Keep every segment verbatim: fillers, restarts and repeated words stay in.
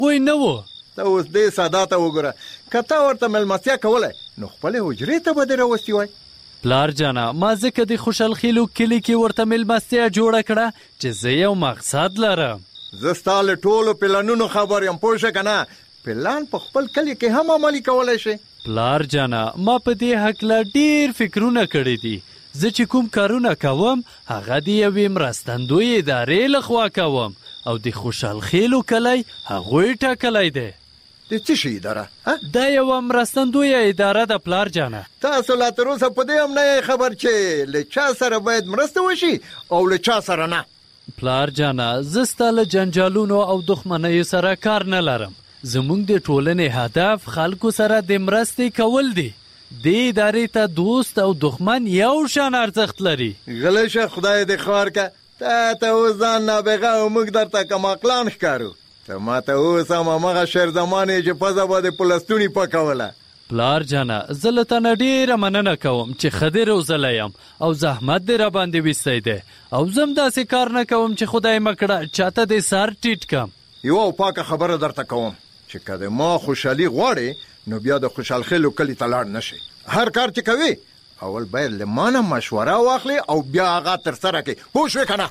پوه نه و. ته اوس دې ساده ته وګوره، که ته ورته مېلمستیا کولی نو خپلې حجرې ته به دې راوستي وای. پلار جانه ما ځکه د خوشحال خیلو کلي کې ورته مېلمستیا جوړه کړه چې زه یو مقصد لرم. زه ستا له ټولو پلانونو خبر یم، پوه شه که نه؟ پلان په خپل کلي کې هم عملي کولی شي. پلار جانه ما په دې هکله ډېر فکرونه کړي دي. زه چې کوم کارونه کوم هغه د یوې مرستندوی ادارې لخوا کوم او د خوشحال خیلو کلی هغوی ټاکلی دی. د څه شي اداره؟ دا یوه مرستندویه اداره ده پلار جانه. تاسو لا تر اوسه په دې هم نه یې خبر چې له چا سره باید مرسته وشي او له چا سره نه؟ پلار جانه زه ستا له جنجالونو او دښمنیو سره کار نه لرم. زموږ د ټولنې هدف خلکو سره د مرستې کول دي. دې ادارې ته دوست او دښمن یو شان ارزښت لري. غلی شه، خدای دې خوار که. تا ته اوس ځان نابغه او موږ درته کماقلان ښکارو. ته ما ته اوس هم همغه شعر زمان یې چې پزه به دې په لستوني پکوله. پلار جانه زه له تا نه ډېره مننه کوم چې ښه دې روزلی یم او زحمت دې راباندې ویستی دی او زه هم داسې کار نه کوم چې خدای مه کړه چاته دې سر ټیټ کم. یوه پاکه خبره درته کوم چې که د ما خوشحالي غواړې نو بیا د خوشحال خیلو کلي ته لاړ نشئ. هر کار چې کوي اول باید له ما نه مشوره واخلي او بیا هغه ترسره کړي. پوه شوې که نه؟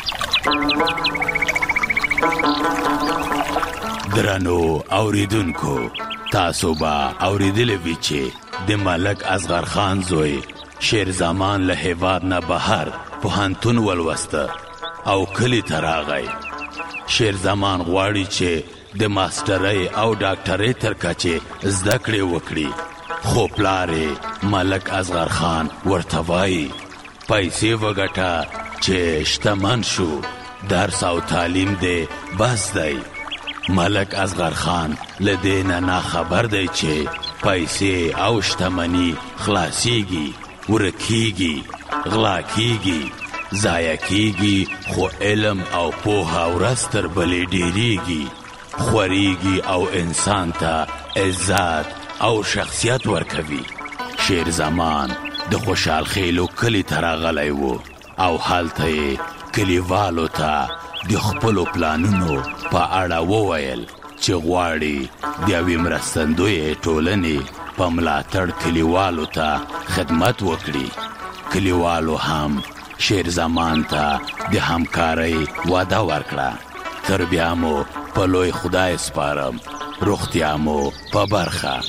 درنو اوریدونکو، تاسو به اوریدلی وي چې د ملک اصغر خان زوی شیرزمان له هیواد نه بهر پوهنتون ولوسته او کلي ته راغی. شیرزمان غواړي چې د ماسټرۍ او ډاکټرۍ تر کچې زده کړې وکړي، خو پلار ملک اصغر خان ورته وایي پیسې وګټه چې شتمن شو، درس او تعلیم دی بس دی. ملک اصغر خان له دې نه ناخبر دی چې پیسې او شتمني خلاصیږي، ورکیږي، غلا کیږي، ضایع کیږي، خو علم او پوهه ورځ تر بلې ډېریږي، خوریږي او انسان ته عزت او شخصیت ورکوي. شیر زمان د خوشحال خیلو کلي ته راغلی و او هلته یې کلیوالو ته د خپلو پلانونو په اړه وویل چې غواړي د یوې مرستندویې ټولنې په ملاتړ کلیوالو ته خدمت وکړي. کلیوالو هم شیر زمان ته د همکارۍ وعده ورکړه. تر بیا مو په لوی خدای سپارم، روغتیا مو په برخه.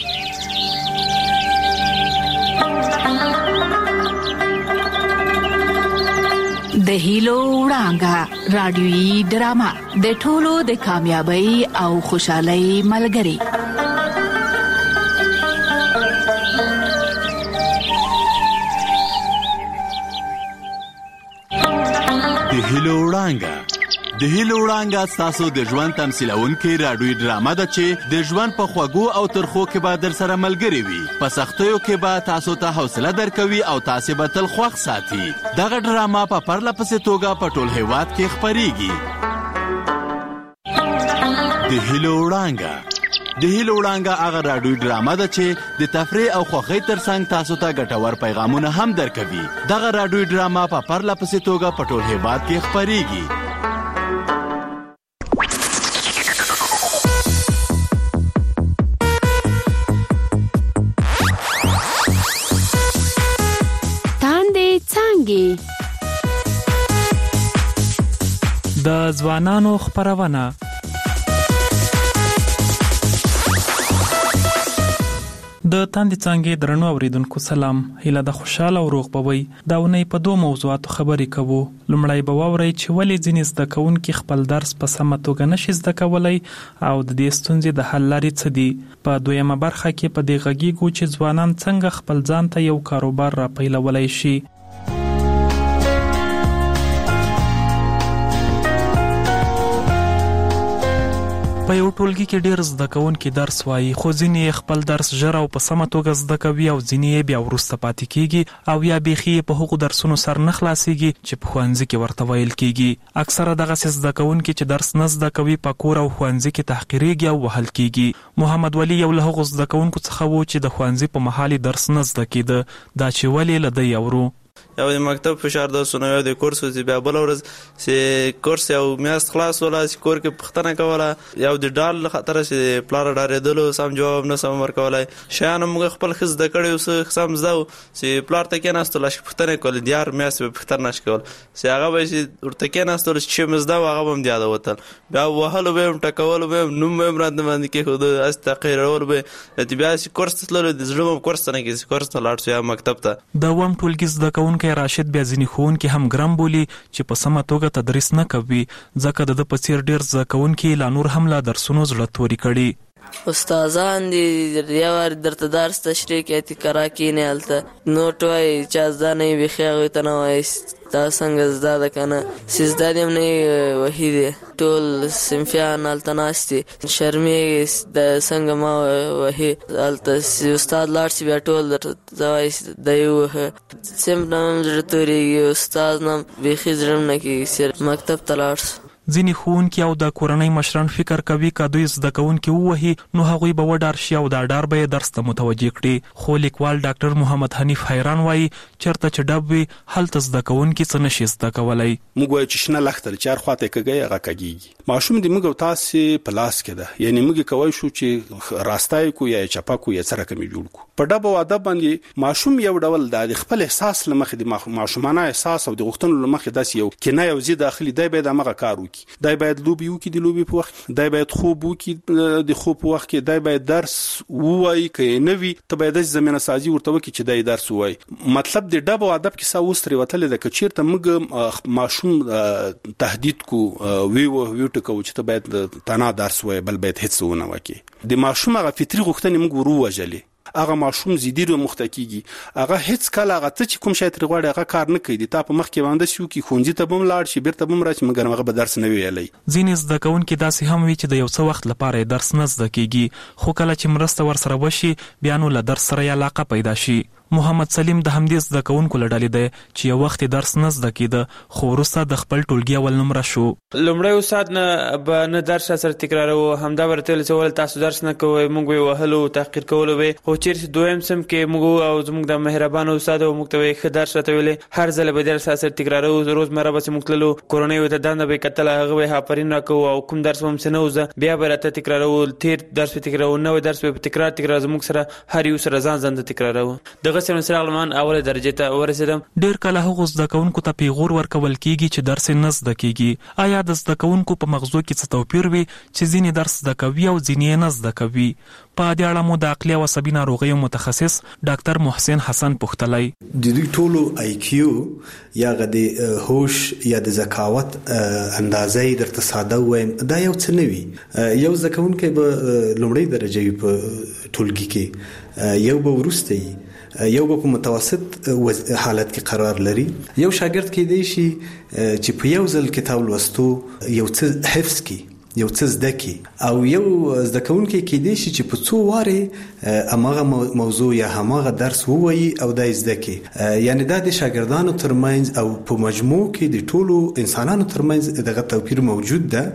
د هیلو وړانګه رادیویي ډرامه د ټولو د کامیابی او خوشحالۍ ملګری. د هیلو وړانګه د هیلو وړانګه ستاسو د ژوند تمثیلونکې راډیویي ډرامه ده چې د ژوند په خوږو او ترخو کې به در سره ملګرې وي. په سختیو کې به تاسو ته حوصله درکوي او تاسې به تل خوښ ساتي. دغه ډرامه په پرله پسې توګه په ټول هیواد کې خپریږي. د هیلو وړانګه د هیلو وړانګه هغه راډیویي ډرامه ده چې د تفریح او خوښۍ ترڅنګ تاسو ته ګټور پیغامونه هم درکوي. دغه راډیویي ډرامه په پرله پسې توګه په ټول هیواد کې خپریږي. د ځوانانو خپرونه. د تاندې څانګې درنو اوریدونکو سلام. هیله د خوشاله او روغ بوي. دا ونې په دوه موضوعاتو خبرې کوو. لومړی به واورئ چې ولې ځینې زده کوونکي خپل درس په سمه توګه نشي زده کولی او د دې ستونزې د حل لارې څه دي. په دویمه برخه کې په دې غږیږو چې ځوانان څنګه خپل ځان ته یو کاروبار را پیلولی شي. په یو ټولګي کې ډېر زده کوونکي درس وایي، خو ځینې خپل درس ژر او په سمه توګه زده کوي او ځینې یې بیا وروسته پاتې کیږي او یا بیخي په هغو درسونو سر نه خلاصیږي چې په ښوونځي کې ورته ویل کیږي. اکثره دغسې زده کوونکي چې درس نه زده کوي په کور او ښوونځي کې تحقیریږي او وهل کیږي. محمد ولی یو له هغو زده کوونکو څخه و چې د ښوونځي په مهال درس نه زده کیده. دا چې ولې له ده اورو. یو د مکتب فشار د سونه یو د کورس چې بیا بل ورځ چې کورس یو میاشت خلاص ولا چې کور کې پښتنه کوله یو د ډال خطر چې پلار ډارېدلو سم جواب نه سم ورکولای شان موږ خپل خز د کړي اوس سم زو چې پلار ته کې ناستل چې پښتنه کول دیار میاشت په پښتنه نش کول چې هغه به چې ورته کې ناستل چې مزدا هغه هم دیاده وتل بیا وهلو به ټکول به نوم به مراد باندې کې خود استقرار به چې بیا چې کورس تلل د زړه کورس نه کې کورس ته لاړ شو مکتب ته د وم ټولګي زده کوونکي راشد بیا ځینې ښوونکي هم ګرم بولي چې په سمه توګه تدریس نه کوي ځکه د ده په څیر ډېر زده کوونکي لا نور هم له درسونو زړه توري کړي استادان دي یو وار درته درس تشریح کوي تکرا کینې هلته نوټ وایي چا زده نه وي بیخي هغوی ته نه وایي دا څنګه زده ده که نه چې زده دې هم نه وي وهي دی ټول صنفیان هلته ناست دي شرمېږي د څنګه ما وهي هلته چې استاد لاړ شي بیا ټول درته وایي دی ووهه صنف نه هم زړه تورېږي استاد نه هم بیخي زړه هم نه کېږي چې مکتب ته لاړ شو ځینې ښوونکي او د کورنۍ مشران فکر کوي که دوی زده کوونکي ووهي نو هغوی به وډار شي او دا ډار به یې درس ته متوجه کړي خو لیکوال ډاکټر محمد حنیف حیران وایي چېرته چې ډب وي هلته زده کوونکي څه نشي زده کولی موږ وایو چې شنه لښته چې هر خواته یې کږی هغه کږېږي ماشوم د موږ او تاسې په لاس کې ده یعنې موږ کولی شو چې راسته یې کړو یا یې چپه کړو یا څه رقم یې جوړ کړو په ډب او ادب باندې ماشوم یو ډول د خپل احساس له مخې د ماشومانه احساس او د غوښتنو له مخې داسې یو کنایه او ضد داخلي دی باید همغه کار وکړي دی باید لوبي وکړي د لوبي په وخت دی باید خوب وکړي د خوب په وخت کې دی باید درس ووایي که یې نه وي ته باید داسې زمینه سازي ورته وکړي چې دی درس ووایي مطلب د ډب او ادب کیسه اوس ترې وتلې ده که چېرته موږ ماشوم تهدید کو ویو ویوټکو چې ته باید تنها درس ووایي بل باید هېڅ ونه وکړي د ماشوم هغه فطري غوښتنې موږ ور ووژلې هغه ماشوم زیدي رو مخته کیږي هغه هیڅ کله هغه څه چې کوم شی ترې غواړي هغه کار نه کوي د تا په مخ کې باندې شو کې ښوونځي ته به هم لاړ شي بیرته به هم راشي مګر هغه به درس نه ویلی ځینې زده کوونکي داسې هم وي چې د یو څه وخت لپاره یې درس نه زده کیږي خو کله چې مرسته ورسره وشي بیا نو له درس سره یې علاقه پیدا شي محمد سلیم د همدې زده کوونکو له ډلې دی چې یو وخت درس نه زده کېده خو وروسته د خپل ټولګي اول نمره شو لومړی استاد نه به نه درس سره تکراروه همدا به راته ویل چې ولې تاسو درس نه کوئ موږ به یې وهلو تحقیر کولو به خو چېرې دویم سم کې موږ او زموږ د مهربانه استاد او موږ ته وایي ښه درس راته ویلی هر ځله به درس سره تکراروو روزمره بسې موږ تللو کورنیو ته دنده به یې کتله هغه به یې آفرین راکوو او کوم درس به هم څه نه وزه بیا به راته تکراروو تېر درس به تکراروو نوی درس به په تکرار تکرار زموږ سره هر یو سره ځان ځان ته تکراروو دغسې مسراغ لمان اوله درجه ته ورسېدم ډېر کله هغو زده کوونکو ته پیغور ورکول کیږي چې درس یې نه زده کیږي آیا د زده کوونکو په مغزو کې څه توپیر وي چې ځینې درس زده کوي او ځینې یې نه زده کوي په دې اړه مو د عقلي او عصبي ناروغیو متخصص ډاکټر محسن حسن پوښتلی د دوی ټولو آی کیو یا د هوش یا د ذکاوت اندازه یې درته ساده ووایم دا یو څه نه وي یو زده کوونکی به لومړۍ درجه وي په ټولګي کې یو به وروسته وي یو به په متوسط حالت کې قرار لري یو شاګرد کېدای شي چې په یو ځل کتاب لوستو یو څه حفظ کړي یو څه زده کړي او یو زده کوونکی کېدای شي چې په څو وارې هماغه موضوع یا هماغه درس ووایي او دا یې زده کړي یعنې دا د شاګردانو ترمنځ او په مجموع کې د ټولو انسانانو ترمنځ دغه توپیر موجود ده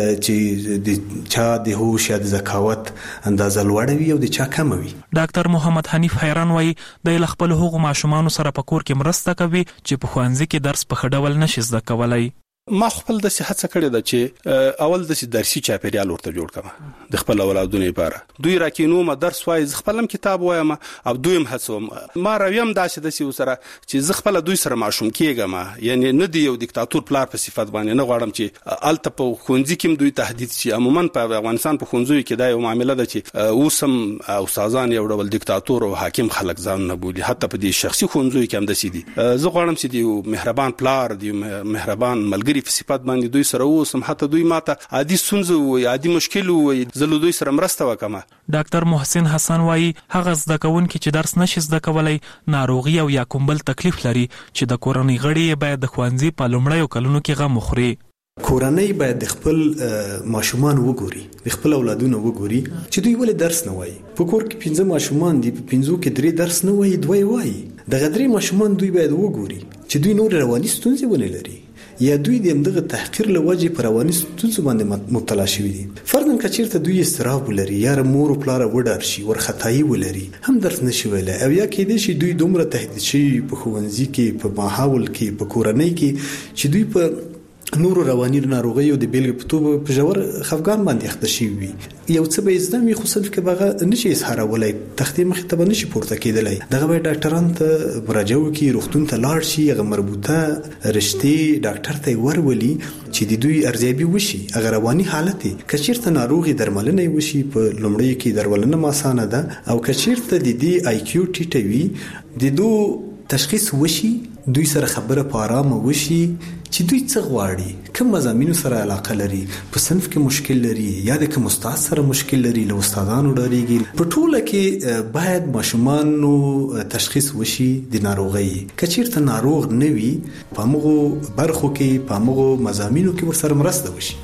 چې د چا د هوش یا د ذکاوت اندازه لوړه وي او د چا کمه وي ډاکټر محمد حنیف حیران وایي دی له خپلو هغو ماشومانو سره په کور کې مرسته کوي چې په ښوونځي کې درس په ښه ډول نشي زده کولی ما خپل داسې هڅه کړې ده چې اول داسې درسي چاپېریال ورته جوړ کړم د خپل اولادونو لپاره دوی راکینو ما درس وایي زه خپل هم کتاب وایم او دوی هم هڅوم ما رویم داسې داسې ورسره چې زه خپله دوی سره ماشوم کېږم یعنې نه د یو دیکتاتور پلار په صفت باندې نه غواړم چې هلته په ښوونځي کې هم دوی تهدید شي عموما په افغانستان په ښوونځیو کې دا یو معامله ده چې اوس هم استادان یو ډول دیکتاتور او حاکم خلک ځانونه بولي حتی په دې شخصي ښوونځیو کې هم داسې دي زه غواړم چې د یو مهربان پلار د یو مهربان ملګري په صفت باندې دوی سره اوسم حتی دوی ماته عادي ستونزه ووایي عادي مشکل ووایي زه له دوی سره مرسته وکړم ډاکټر محسن حسن وایي هغه زده کوونکي چې درس نشي زده کولی ناروغي او یا کوم بل تکلیف لري چې د کورنۍ غړي یې باید د ښوونځي په لومړیو کلونو کې غم وخوري کورنۍ باید د خپل ماشومان وګوري د خپل اولادونه وګوري چې دوی ولې درس نه وایي په کور کې پنځه ماشومان دي په پنځو کې درې درس نه وایي دوی وایي دغه درې ماشومان دوی باید وګوري چې دوی نور رواني ستونزې ونه لري یا دوی د همدغه تحقیر له وجې په رواني ستونزو باندې مبتلا شوي دي. فرضاً که چېرته دوی اضطراب ولري یا مور و پلاره وډار شي، ورختایي ولري، هم درس نشي ویلی، او یا کېدای شي دوی دومره تهدید شوي په ښوونځي کې، په ماحول کې، په کورنۍ کې چې دوی په نورو رواني ناروغیو د بیلګې په توګه په ژور خفګان باندې اخته شوي وي. یو څه به زده وي خو صرف کې به هغه نشي اظهارولی، تختې مخې ته به نشي پورته کېدلی. دغه باید ډاکټرانو ته مراجعه وکړي، روغتون ته لاړ شي، هغه مربوطه رشتې ډاکټر ته یې ورولي چې د دوی ارزیابي وشي، هغه رواني حالت یې که چېرته ناروغي درملنه یې وشي، په لومړیو کې درملنه هم اسانه ده، او که چېرته د دې آی کیو ټیټه وي، د دو تشخیص وشي، دوی سره خبره په آرامه وشي چې دوی څه غواړي، کوم مضامینو سره علاقه لري، په صنف کې مشکل لري یا د کوم استاد سره مشکل لري، له استادانو ډاریږي. په ټوله کې باید ماشومانو تشخیص وشي د ناروغۍ. که چېرته ناروغ نه وي، په همغو برخو کې، په همغو مضامینو کې ورسره مرسته وشي.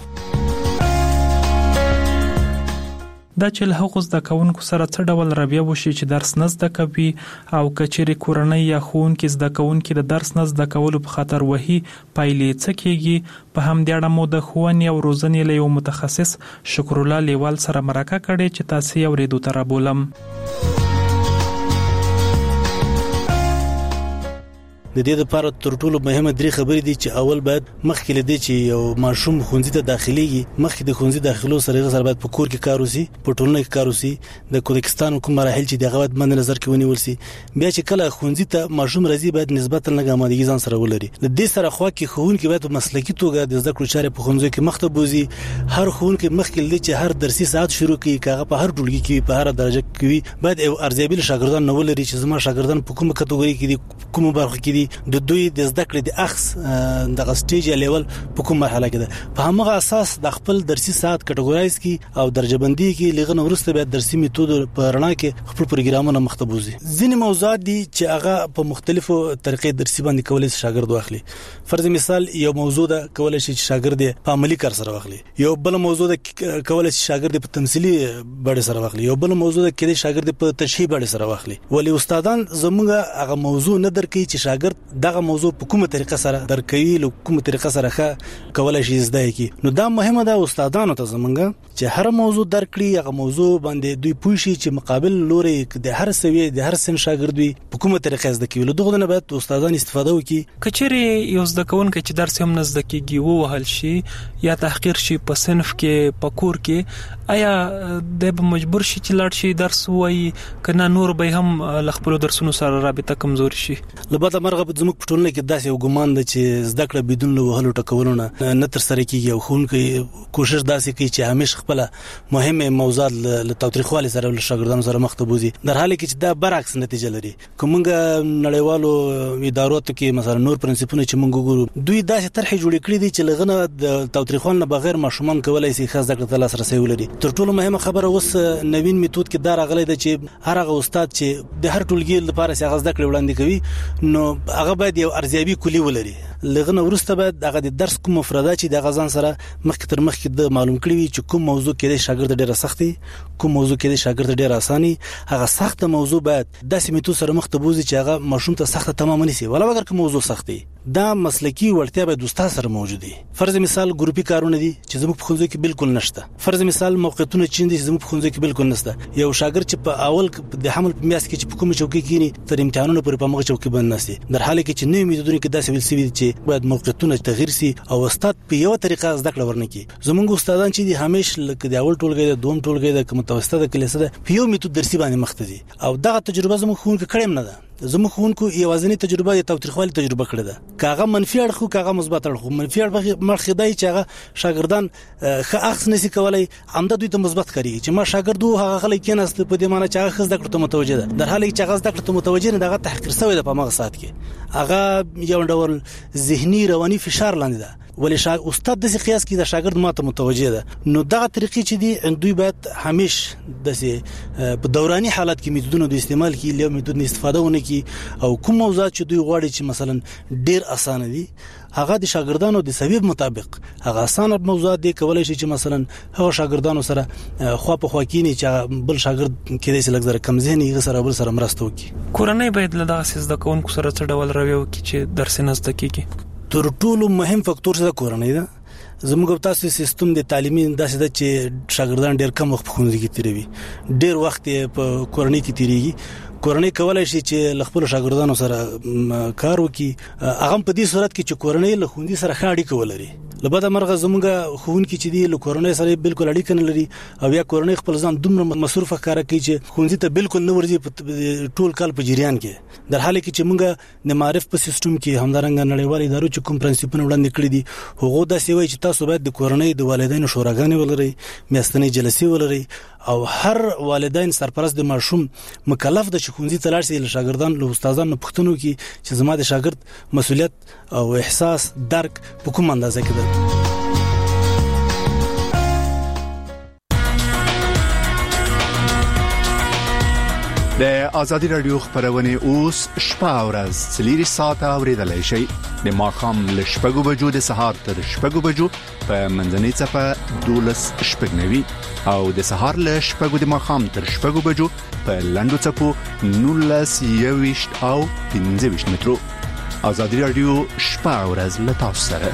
دا چې له هغو زده کوونکو سره څه ډول رویه وشي چې درس نه زده کوي، او که چېرې کورنۍ یا ښوونکي زده کوونکي د درس نه زده کولو په خاطر وهي، پایلې څه کېږي. په همدې اړه مو د ښوونې او روزنې له یو متخصص شکرالله لیوال سره مرکه کړې چې تاسې یې اورېدو ته رابولم. د دې لپاره تر ټولو مهمه درې خبرې دي چې اول باید مخکې لدی چې یو ماشوم ښوونځي ته داخليږي، مخکې د ښوونځي داخلو سره غوښتل باید په کور کې کار وسی، په ټولنه کې کار وسی، د کوزاکستان کوم مراحل چې دغه باید مند نظر کې ونیول سي. بیا چې کله ښوونځي ته ماشوم راځي باید نسبتا لږه آمادګي ځان سره ولري. د دې سره خو کې ښوونکي باید په مسلکي توګه د زده کړو چارې په ښوونځي کې مخته بوزي. هر ښوونکي مخکې لدی چې هر درسي ساعت شروع کړي، کاغه په هر ټولګي کې په هر درجه کې باید یو ارزیابي شاګردان نه ولري چې زما شاګردان په کومه کټګوري کې دي، کومه برخه کې دي، د دوی د زده کړې د اخص د سټیج یا لیول په کوم مرحله کې ده. په همغه اساس د خپل درسي ساعت کټګورایز کی او درجه بندي کې لغنه ورسته به درسي میتود په رڼا کې خپل پروګرامونه مختبوزي. ځینې موضوعات دي چې هغه په مختلفو طریقې درسي باندې کولای شي شاګرد واخلي. فرض مثال یو موضوع ده کولای شي چې شاګرد په عملی کار سره واخلي، یو بل موضوع ده کولای شي شاګرد په تمثيلي بڼه سره واخلي، یو بل موضوع ده کې شاګرد په تشریح بڼه سره واخلي. ولی استادان زموږه هغه موضوع نه درکې چې شاګرد دغه موضوع په کومه طریقه سره درکوي، له کومه طریقه سره ښه کولای شي زده کی. نو دا مهمه ده استادانو ته زمونږه چې هر موضوع درکړي، هغه موضوع باندې دوی پوه شي چې مقابل لوري د هر سوي د هر سن شاګرد وي په کومه طریقه زده کوي. له دغه نه باید استادان استفاده وکړي. کچېرې یو زده کوونکی چې درس هم نه زده کیږي وو وهل شي یا تحقیر شي په صنف کې، په کور کې، آیا د به مجبور شي چې لاړ شي درس وایي، کنه نور به هم ل خپل درسونو سره رابطه کمزوري شي؟ لباده مرغه زموږ په ټولنه کې داسې یو ګمان ده چې زده کړه بدون له وهلو ټکولو نه نه تر سره کیږي، او ښوونکی کوشش داسې کوي چې همیشه خپل مهمه موضوعات له تاوتریخوالي سره له شاګردانو سره مخ ته بوزي، در حاله کې چې دا برعکس نتیجه لري. کومه نړیوالو ادارو کې مثلا نور پرنسپونه چې موږ ګورو، دوی داسې طرحې جوړې کړې دي چې لغنه د تاوتریخوالي نه بغیر ماشومان کولای شي خاص زده کړه ته لاسرسي ولري. تر ټولو مهمه خبره اوس نوین میتود کې دا راغلی ده چې هر هغه استاد چې د هر ټولګي لپاره څنګه زده کړه وړاندې کوي، نو هغه باید یو ارزیابي کلی ولري. لغنه ورسته باید هغه د درس کوم مفردات چې د غزان سره مخکې تر مخکې د معلوم کړی وي چې کوم موضوع کې د شاګرد ډیره سختي، کوم موضوع کې د شاګرد ډیره اساني. هغه سخت موضوع باید داسې میتود سره مخ ته بوزي چې هغه ماشوم ته سخت تمام نشي، ولا اگر کوم موضوع سختي دا مسلکی وړتیا به د استاد سره موجود دي. فرض مثال ګروپي کارونه دي چې زموږ په ښوونځي کې بالکل نشته. فرض مثال موقعیتونه چې دي زموږ په ښوونځي کې بالکل نشته. یو شاګرد چې په اول د حمل په میاشت کې چې په کومه چوکۍ کې تر امتحانونو پورې په مغه چوکۍ باندې نشي، در حاله کې چې نوې میتودونه کې داسې ویل سوي چې باید موقعیتونه تغیر سي او استاد په یو طریقه زده کړه ورنکي. زموږ استادان چې دي همیشه لکه د اول ټولګي د دوم ټولګي د متوسطه د کلیسه ده په یو میتود درسي باندې مخ ته دي، او دغه تجربه زموږ ښوونکي کړم نه ده. زموږ ښوونکو یوازینی تجربه د تاوتریخوالي تجربه کړې ده، کاغه منفي اړخ کاغه مثبت اړخ. منفي اړخ مرخدای چې هغه شاګردان ښه اخص نشي کولای، همدا دوی ته مثبت کوي چې ما شاګردو هغه غلي کېناست په دې معنی چې هغه زده کړه ته متوجه ده، در حاله چې هغه زده کړه ته متوجه نه، دغه تحقیر شوی ده په مغه سات کې، هغه یو ډول ذهني رواني فشار لاندې ده. ولې شاګرد استاد د قیاس کې د شاګرد ماته متوجه ده. نو دغه طریقې چې دي دوی باید همیشه د په دوراني حالت کې میتودونو د استعمال کې له میتود استفاده ونه کی، او کوم موضوعات چې دوی غواړي چې مثلا ډیر اسانه دي هغه د شاګردانو د سبب مطابق هغه اسانه موضوعات دي کولای شي چې مثلا هغه شاګردانو سره خو په خوا کې نه چې بل شاګرد کېدای شي لږ کم ذهني غسر بل سره مرسته وکړي. کورنۍ باید له داسې زده کوونکو سره څه ډول رویه وکړي چې درس نه زده کیږي؟ تر ټولو مهم فاکتور څه کورنۍ ده. زموږ تاسو سیستم د تعلیمي داسې ده چې شاګردان ډېر کم وخت په ښوونځي کې تیروي، ډېر وخت په کورنۍ کې تیریږي. کورنۍ کولای شي چې له خپل شاګردانو سره کار وکړي، هغه په دې صورت کې چې کورنۍ له ښوونځي سره ښه اړیکه ولري. لبدا مرغه زموږ ښوونکي چې دی له کورنۍ سره بالکل اړیکه نه لري او یا کورنۍ خپل ځان دومره مصروفه ښکاره کوي چې ښوونځي ته بالکل نه ورځي ټول کال په جریان کې، در حاله کې چې موږ د معرف په سیستم کې همدارنګه نړیوال ادارو چې کوم پرنسپونه وړاندې کړی دي هغه داسې وایي چې تاسو باید د کورنۍ د والدینو شوراګانې ولرئ، میاشتنۍ جلسې ولرئ او هر والدین سرپرست د ماشوم مکلف د ښوونځي ته لاړ شي، له شاګردانو له استادانو پوښتنه وکړي چې زما د شاګرد مسؤلیت او احساس درک په کوم اندازه کې ده. د آزادی رادیو خبرونه اوس شپه او ورځ څلور ساعته اوریدلای شئ. د ماښام له شپږو بجو د سهار تر شپږو بجو په منځنۍ صفه دولس شپږنوي او د سهار له شپږو د ماښام تر شپږو بجو په لنډو صفو نولس یويشت او پنځه ویشت مترو. آزادی رادیو شپه او ورځ له تاسو سره.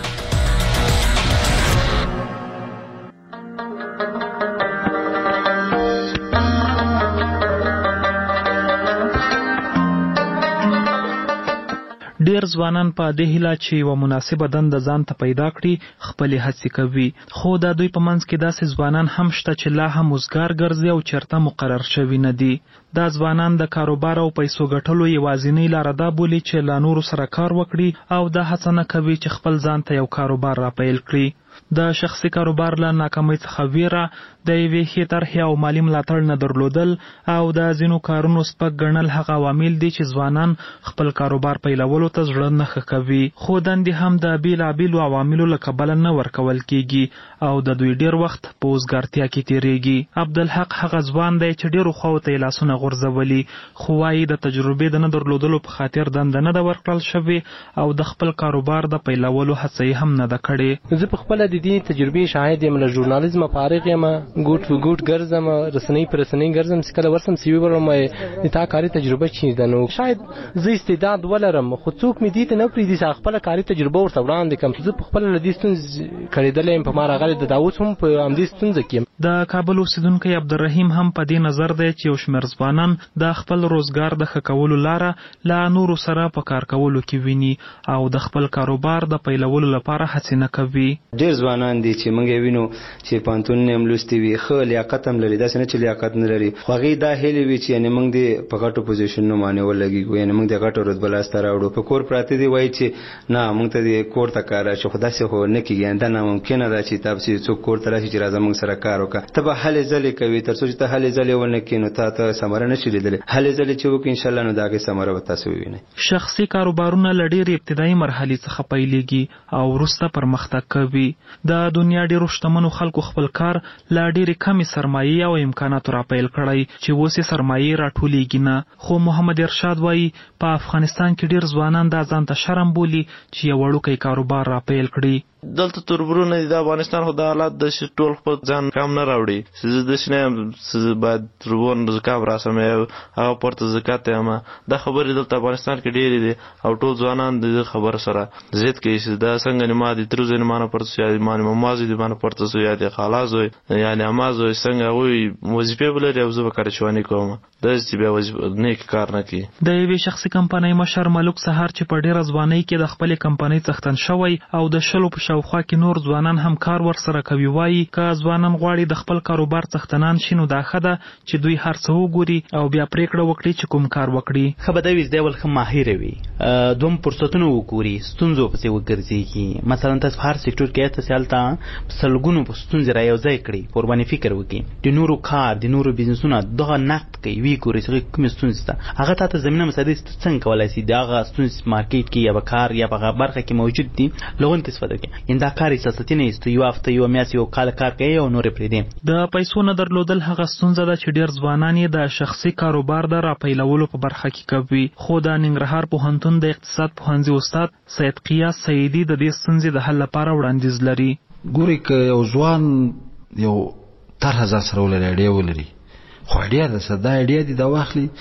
ډیر ځوانان په دې هیله چې یو مناسبه دنده ځان ته پیدا کړي خپل هڅې کوي، خو د دوی په منځ کې داسې ځوانان هم شته چې لا هم وزګار ګرځي او چرته مقرر شوي نه دي. دا ځوانان د کاروبار او پیسو ګټلو یوازینۍ لاره دا بولي چې له نورو سره کار وکړي او دا هڅه نه کوي چې خپل ځان ته یو کاروبار را پیل کړي. د شخصي کاروبار له ناکامۍ څخه ویره، د یوې ښې طرحې او مالي ملاتړ نه درلودل او د ځینو کارونو سپک ګڼل هغه عوامل دي چې ځوانان خپل کاروبار پیلولو ته زړه نه ښه کوي. خو دندې هم د بېلابېلو عواملو له کبله نه ورکول کیږي او د دوی ډیر وخت په وزګارتیا کې تیریږي. عبدالحق هغه ځوان دی چې ډیرو خواو ته یې لاسونه غورځولي، خو وایي د تجربې د نه درلودلو په خاطر دنده نه ده ورکړل شوې او د خپل کاروبار د پیلولو هڅه یې هم نه ده کړې. زه په خپله د دې تجربې شاهد یم، له ژورنالیزمه فارغ یم، ګوټ په ګوټ ګرځم، رسنۍ په رسنۍ ګرځم، چې کله ورسم سی وي ورم د تا کاري تجربه چی ده. نو شاید زه استعداد ولرم خو څوک مې دې ته نه پرېږدي چې خپله کاري تجربه ورته وړاندې کړم. زه په خپله له دې ستونزې کړېدلی یم، په ما راغلی د دا اوس هم په همدې ستونزه کې یم. د کابل اوسیدونکی عبدالرحیم هم په دې نظر دی چې یو شمېر ځوانان د خپل روزګار د ښه کولو لاره له نورو سره په کار کولو کې ویني او د خپل کاروبار د پیلولو لپاره هڅې نه کوي. ډېر ځوانان دي چې موږ یې وینو چې پوهنتونونه یې هم لوستي وي، ښه لیاقت هم لري، داسې نه چې لیاقت نه لري، خو هغې دا هیلې وي چې یعنې موږ دې په غټو پوزیشنونو باندې ولګېږو، یعنې موږ دې غټو رتبه لاسته راوړو. په کور پراته دي وایي چې نه موږ ته دې کور ته کار راشي، خو داسې خو نه کېږي، دا ناممکنه ده چې تاسې څوک کور ته راشي چې راځه موږ سره کار وکړه. ته به هلې ځلې کوي، تر څو چې ته هلې ځلې ونه کړې نو تا ته ثمره نه شي لیدلی. هلې ځلې چې وکړې انشاءالله نو د هغې ثمره به تاسو ووینئ. شخصي کاروبارونه له ډېرې ابتدایي مرحلې څخه پیلېږي او وروسته پرمختګ کوي. د دنیا ډېرو شتمنو خلکو خپل کار له ډېرې کمې سرمایې او امکاناتو را پیل کړی چې اوس یې سرمایې راټولېږي نه. خو محمد ارشاد وایي په افغانستان کې ډېر ځوانان دا ځان ته شرم بولي چې یو وړوکی کاروبار را پیل کړي. دلته تربرونه دي د افغانستان، خو د حالات د ټول خپل ځان کم نه راوړي. زه داسې نه یم چې باید تربون زکام راسم هغه پورته زکات یم. دا خبرې دلته افغانستان کې ډېرې دي او ټول ځوانان د دې خبرو سره ضد کوي چې دا څنګه نما دي تر ځای ما نه پورته شو، یا ما نه مازې دي ما نه پورته شو، یا د خالا زوی یعنې اما زوی څنګه هغوی وظیفې به لري او زه به کارچواني کوم، داسې چې بیا نیک کار نه کوي. د یوې شخصي کمپنۍ مشر ملک سهار چې په ډېره ځوانۍ کې د خپلې کمپنۍ څښتن شوی او د شلو په شاوخوا کې نور ځوانان هم کار ورسره کوي، وایي که ځوانان غواړي د خپل کاروبار څښتنان شي نو دا ښه ده چې دوی هر څه وګوري او بیا پریکړه وکړي چې کوم کار وکړي. ښه به دا وي زده ول ښه ماهره وي، دوم فرصتونه وګوري، ستونزو پسې وګرځېږي. مثلا تاسو هر سکتور کې تاسو هلته سلګونو په ستونزې را یو ځای کړي، قرباني فکر وکړي، د نورو کار د نورو بزنسونه دغه نقد کوي، وی ګوري چې کومې ستونزې ده، هغه تاسو زمينه مساعده څنګه کولای شي دغه ستونزې مارکیټ کې یا به کار یا به برخه کې موجود دي لغون استفاده کوي. ان دا کار اساسي نه است، یو هفته یو میاشت یو کال کار کوي او نور پرې دي. د پیسو نه درلودل هغه ستونزه ده چې ډېر ځوانان یې د شخصي کاروبار د راپیلولو په برخه کې کوي. خو د ننګرهار پوهنتون د اقتصاد پوهنځي استاد سید قیاس سیدی د دې ستونزې د حل لپاره وړاندیز لري. ګوري که یو ځوان یو طرحه ځان سره ولري، اډیا ولري، خو اډیا ده څه دا اډیا دي دا واخلي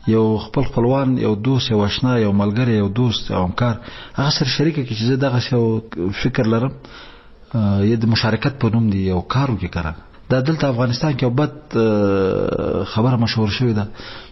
یو خپل خپلوان یو دوست یو آشنا یو ملګری یو دوست یو همکار هغه سره شریک کی چې زه دغه یو فکر لرم یا د مشارکت په نوم دی یو کار وکړي کړه. دا دلته افغانستان کې بد خبره مشهور شوې ده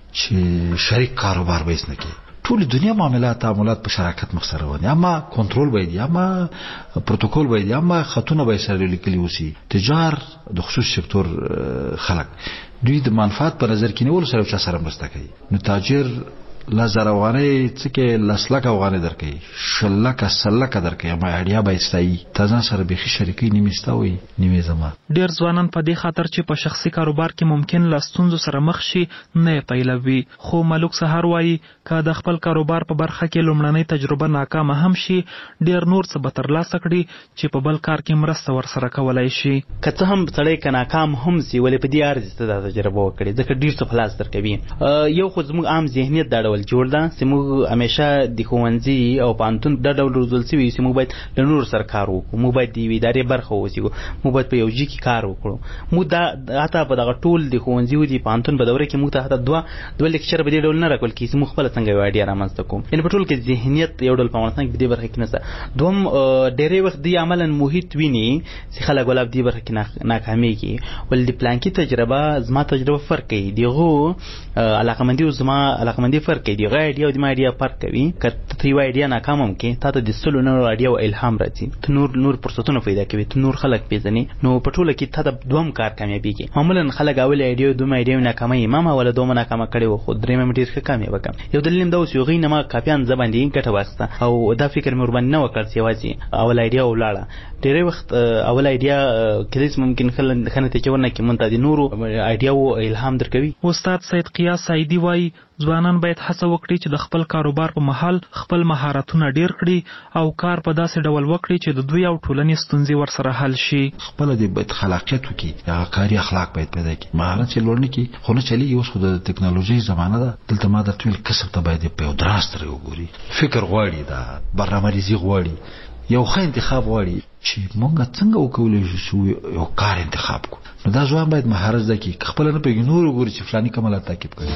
چې شریک کاروبار به نه کوي. ټول دنیا معاملات تعاملات په شراکت مخ سره ونی، اما کنټرول باید یا اما پروتوکول باید یا اما خطونه به سره لیکلي وسی. تجار د خصوصي سکتور خلک دوی د منفعت په نظر کې نیول سره چا سره مرسته کوي. نو تاجر لزر افغانۍ څه کې لسلک افغانۍ درکوي، شلک سلک درکوي، اما اړیا به استایي تازه سره بيخي شریکي نیمستوي نیمه زما. ډیر ځوانان په دې خاطر چې په شخصي کاروبار کې ممکن لاستونزو سره مخ شي نه پیلوي. خو ملک سهار وایي که د خپل کاروبار په برخه کې لومړنۍ تجربه ناکامه هم شي ډیر نور څه به ترلاسه کړي چې په بل کار کې مرسته ورسره کولای شي. که څه هم سړی که ناکام هم سي ولې په دې ارزښت دا تجربه وکړي ځکه ډیر څه په لاس درکوي. یو خو زموږ عام ذهنیت دا ډول جوړ ده چې موږ همیشه د ښوونځي او پوهنتون دا ډول روزل سوي چې موږ باید له نورو سره کار وکړو، موږ باید د یوې ادارې برخه واوسو، موږ باید په یو ځای کې کار وکړو. موږ دا حتی په دغه ټول د ښوونځي او د پوهنتون په دوره کې موږ ته حتی دوه دوه لیکچر په دې ډول نه راکول کېږي چې موږ خپله څنګه یو آیډیا رامنځته کوو. یعنې په ټول کې ذهنیت یو ډول په افغانستان کې په دې برخه کې نشته. دوهم ډېری وخت دوی عملا محیط ویني چې خلک ولې په دې برخه کې ناکامېږي. ولې د پلانکي تجربه زما تجربه فرق کوي، د هغو علاقمندي او زما علاقمندي فرق کوي، د هغه آیډیا او د ما آیډیا فرق کوي. که ته یو آیډیا ناکام هم کې تا ته د سلو نورو آیډیا او الهام راځي، ته نور نور فرصتونه پیدا کوي، ته نور خلک پیژنې. نو په ټوله کې ته د دوهم کار کامیابېږي. معمولا خلک اول آیډیا او دویم آیډیا ناکاموي، ما ما ولا دومه ناکامه کړې وه خو درېیمه مې ډېر ښه کامیابه کړم. یو دلیل هم دا اوس هغوی نه ما کاپیان زه باندې ګټه واخیسته او دا فکر مې ورباندې نه وکړ چې یوازې اول آیډیا ولاړه. ډېری وخت اول آیډیا کېدای شي ممکن ښه نتیجه ونه کړي، مونږ ته د نورو آیډیاو الهام درکوي. استاد سید قیاس سعیدي وایي ځوانان باید هڅه وکړي چې د خپل کاروبار په مهال خپل مهارتونه ډیر کړي او کار په داسې ډول وکړي چې د دوی او ټولنې ستونزې ورسره حل شي. خپل د باید خلاقیت وکړي، هغه کاري اخلاق باید پیدا کړي، مهارت یې لوړ نه کړي. خو نه چلیږي، اوس خو د ټکنالوژۍ زمانه ده. دلته ما درته ویل کسب ته باید په یو دراز ترې وګوري، فکر غواړي، دا برنامه‌ریزي غواړي، یو ښه انتخاب غواړي چې مونږ څنګه وکولای شو یو کار انتخاب کړو. نو دا ځوان باید مهارت زده کړي، خپل نه پیږي نور وګوري چې فلاني کمال تعقیب کوي.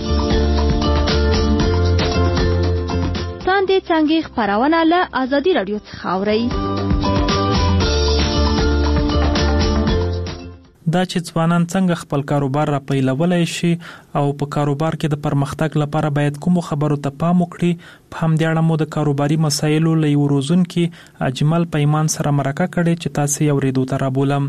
څنګه څنګه خبرونه له ازادي رادیو څخه اوري. دا چې ځوانان څنګه خپل کاروبار را پیلولای شي او په کاروبار کې د پرمختګ لپاره باید کوم خبرو ته پام وکړي، په همدې اړه مو د کاروباري مسایلو له یو روزونکي اجمل پیمان سره مرکه کړې چې تاسو یې اورېدو ته رابولم.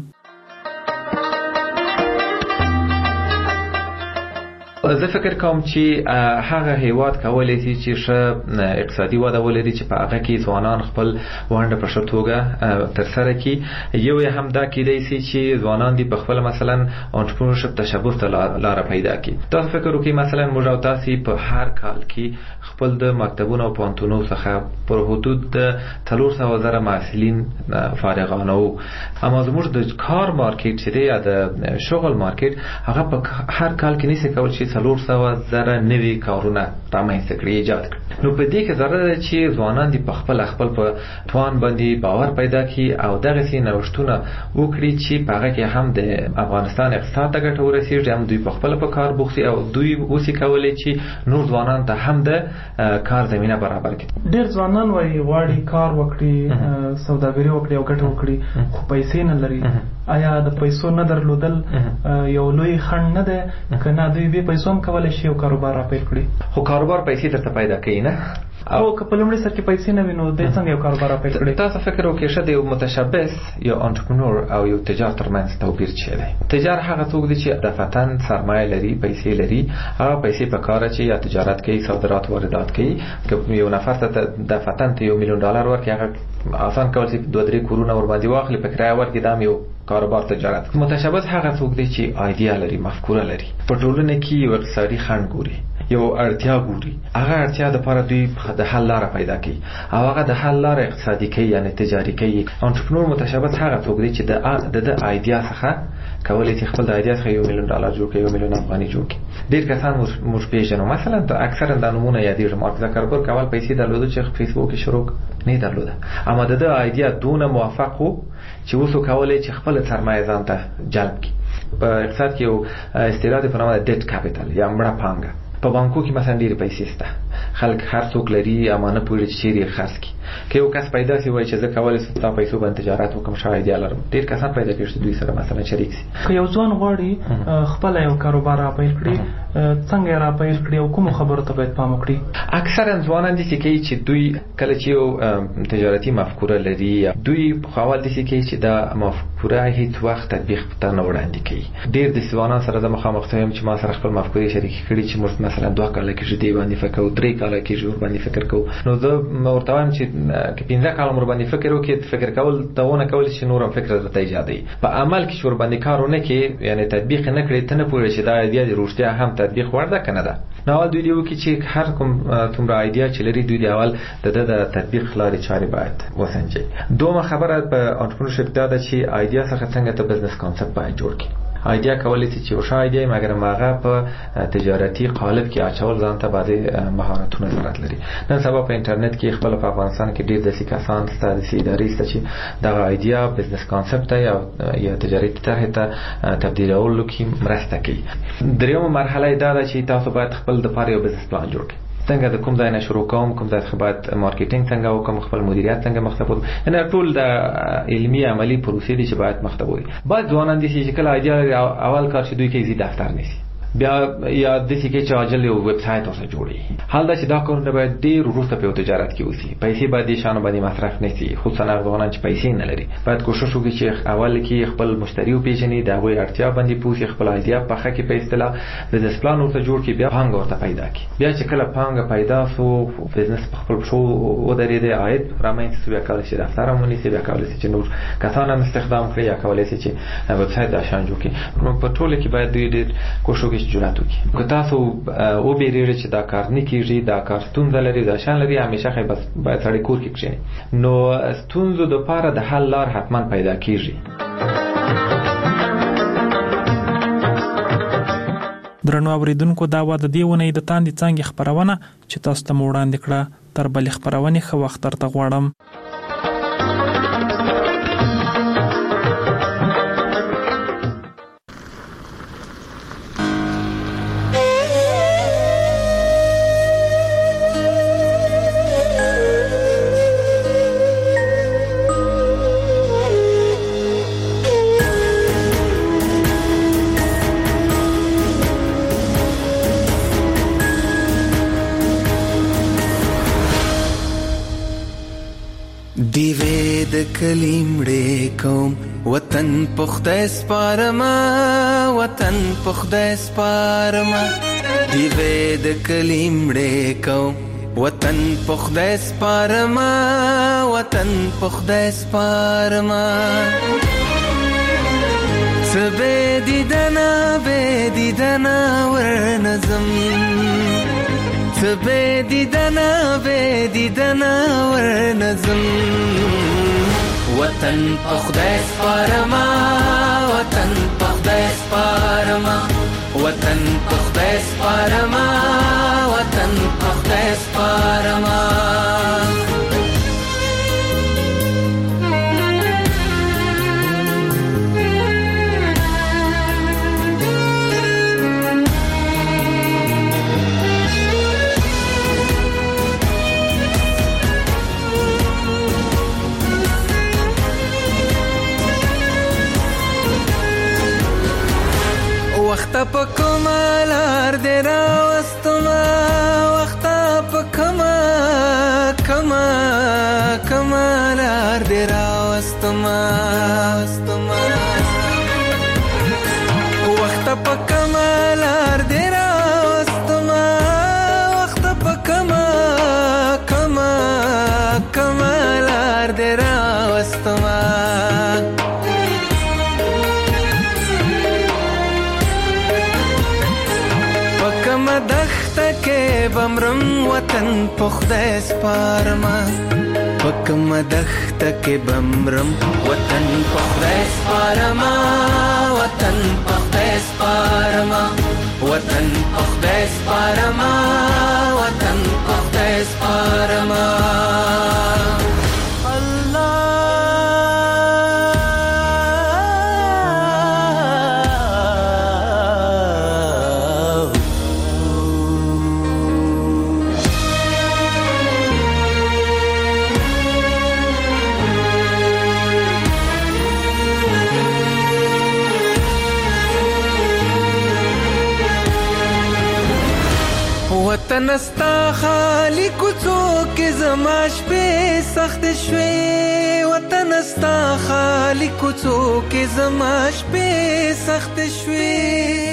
زه فکر کوم چې هغه هیواد کولای شي چې ښه اقتصادي وده ولري چې په هغه کې ځوانان خپل ونډه په ښه توګه ترسره کړي. یو یې هم دا کېدای شي چې ځوانان دي په خپل مثلا انټرپرنورشپ تشبث ته لاره پیدا کړي. تاسو فکر وکړئ مثلا موږ او تاسو په هر کال کې خپل د مکتبونو او پوهنتونونو څخه پر حدود د څلور سوه زره محصلین فارغانه وو، اما زموږ د کار مارکیټ چې دی یا د شغل مارکیټ هغه په هر کال کې نشي کولای چې څلور سوه زره نوي کارونه رامنځته کړي، ایجاد کړي. نو په دې کې ضرورت ده چې ځوانان دي په خپل خپل په توان باندې باور پیدا کړي او دغسې نوښتونه وکړي چې په هغه کې هم د افغانستان اقتصاد ته ګټه ورسېږي، هم دوی په خپل په کار بوخت او دوی اوسې کولی چې نور ځوانان ته هم د کار زمینه برابر کړي. ډېر ځوانان وایي غواړي کار وکړي، سوداګري وکړي او ګټه وکړي خو پیسې نه لري. آیا د پیسو نه درلودل یو لوی خنډ نه ده که نه دوی به پیسو هم کولی شي او کاروبار را پیل کړي؟ خو کاروبار پیسې درته پیدا کوي نه، او که په لومړي سر کې پیسې نه وي نو دوی څنګه یو کاروبار را پیل کړي؟ تاسو فکر وکړئ ښه د یو متشبث یا انټرپرنور او یو تجار ترمنځ توپیر څه دی؟ تجار هغه څوک دی چې دفعتاً سرمایه لري، پیسې لري، هغه پیسې په کار اچوي یا تجارت کوي، صادرات واردات کوي. که یو نفر ته دفعتاً ته یو میلیون ډالر ورکړي هغه آسان کول چې دوه درې کورونه ورباندې واخلي په کرایه ورکړي، دا هم یو کاروبار تجارت. متشبث هغه څوک دی چې آیډیا لري، مفکوره لري، په ټولنه کې یو اقتصادي خنډ ګوري، یو اړتیا ګوري، هغه اړتیا د لپاره دوی د حل لاره پیدا کوي او هغه د حل لاره اقتصادي کوي یعنی تجاري کوي. انټرپرنور متشبث هغه څوک دی چې د د آیډیا څخه کولی چې خپل د آیډیا څخه یو میلیون ډالر جوړ کړي، یو میلیون افغاني جوړ کړي. ډېر کسان موږ پېژنو، مثلا اکثرا دا نومونه یادېږي. مارک زکربرګ اول پیسې درلوده چې فیسبوک یې شروع نه درلوده، اما د ده آیډیا دونه موفق و چې اوس کولی چې خپل سرمایه ځان ته جلب کړي. په اقتصاد کې یو اصطلاح په نامه ډیټ کاپیټل یا مړه پانګه په بانکو کې مثلا ډېرې پیسې شته، خلک هر څوک لري اما نه پوهېږي چې چیرې یې خرڅ کړي. که یو کس پیدا شي وایي چې زه کولی شم ستا پیسو باندې تجارت وکړم، ښه ایډیا لرم، ډېر کسان پیدا کېږي چې دوی سره مثلا شریک شي. که یو ځوان غواړي خپله یو کاروبار راپیل کړي، څنګه یې راپیل کړي او کومو خبرو ته باید پام وکړي؟ اکثرا ځوانان داسې کوي چې دوی کله چې یو تجارتي مفکوره لري، دوی په اول داسې کوي چې دا مفکوره هیڅ وخت تطبیق ته نه وړاندې کوي. ډېر د ځوانان سره زه مخامخ شوم چې ما سره خپل مفکورې شریکې کړي چې موږ مثلا دوه کاله کېږي دې باندې فکر کوو، درې کاله کېږي ور باندې فکر کوو. نو زه ورته وایم چې که پنځه کاله ور باندې فکر وکړې، فکر کول ته ونه کولی چې نور هم فکر درته ایجادوي. په عمل کې چې ور باندې کار ونه کړې، یعنې تطبیق یې نه کړې، ته نه پوهېږې چې دا ایډیا د رښتیا هم تطبیق وړ ده که نه ده. نو اول دوی دې وکړي چې هر کوم څومره ایډیا چې لري، دوی د اول د ده د تطبیق لارې چارې باید وسنجوي. دومره خبره په انټرپرنورشپ دا ده چې ایډیا څخه څنګه ته بزنس کانسپټ باید جوړ کړي. ایډیا کولی شي چې یو ښه ایډیا مګر هغه په تجارتي قالب کې اچول ځان ته بعضې مهارتونه ضرورت لري. نن سبا په انټرنیټ کې خپل په افغانستان کې ډېر داسې کسان شته، داسې ادارې شته چې دغه ایډیا بزنس کانسپټ ته یا یا تجارتي طرحې ته تبدیلولو کې مرسته کوي. دریمه مرحله یې دا ده چې تاسو باید خپل دپاره یو بزنس پلان جوړ کړئ. څنګه د کوم ځای نه شروع کوم، کوم ځای څخه باید مارکیټینګ څنګه وکړم، خپل مدیریت څنګه مخ ته بوځم. یعنې ټول د علمي عملي پروسې دي چې باید مخ ته بوځي. بعض ځوانان دي چې کله ایډیا اول کار چې دوی کوي ځي دفتر نیسي، بیا یا داسې کې چې عاجل یو ویب سایټ ورته جوړوي. حال دا چې دا کارونه باید ډېر وروسته په یو تجارت کې وسي، پیسې باید دې شیانو باندې مصرف نه سي، خصوصا هغه ځوانان چې پیسې نه لري. باید کوشش وکړي چې اول کې خپل مشتری وپېژني، د هغوی اړتیا باندې پوه شي، خپل ایډیا پخه کړي، په اصطلاح بزنس پلان ورته جوړ کړي، بیا پانګه ورته پیدا کړي. بیا چې کله پانګه پیدا سو، بزنس په خپل پښو ودرېدی، عاید رامنځته سو، بیا کولی شي دفتر هم ونیسي، بیا کولی شي چې نور کسان هم استخدام کړي، یا کولی شي چې ویب سایټ دا شیان جوړ کړي. نو په ټوله کې باید دوی ډېر کوشش وکړي چې جرأت وکړي. که تاسو وبېرېږئ چې دا کار نه کېږي، دا کار ستونزه لري، دا شیان لري، همیشه خی بس باید سړی کور کې کښېني. نو ستونزو دپاره د حل لار حتما پیدا کېږي. درنو اوریدونکو، دا وه د دې اونۍ د تاندې څانګې خپرونه چې تاسو ته مو وړاندې کړه. تر بلې خپرونې ښه وخت درته غواړم. کلیمړې کوم وطن په خدای سپارما، وطن په خدای سپارما. دیوې د کلیمړې کوم وطن په خدای سپارما، وطن په خدای سپارما. سبه دیدنا به دیدنا ورنظم، سبه دیدنا به دیدنا ورنظم. وطن په خدای سپارما، وطن په خدای سپارما، وطن په خدای سپارما، وطن په خدای سپارما. وخت په کمالار دې راوستما، وخت په کما کما کمالار دې راوستما، وخت په کمالار دې راوستما، وخت په کما کما کمالار دې راوستما. بمرم وطن په خدای سپارما، پکم دښت کې بمرم وطن په خدای سپارما، وطن په خدای سپارما، وطن په خدای سپارما، وطن په خدای سپارما. وطن استا خالی کوڅو کې زما شپې سخت شوې وطن استا خالی کوڅو کې زما شپې سخت شوې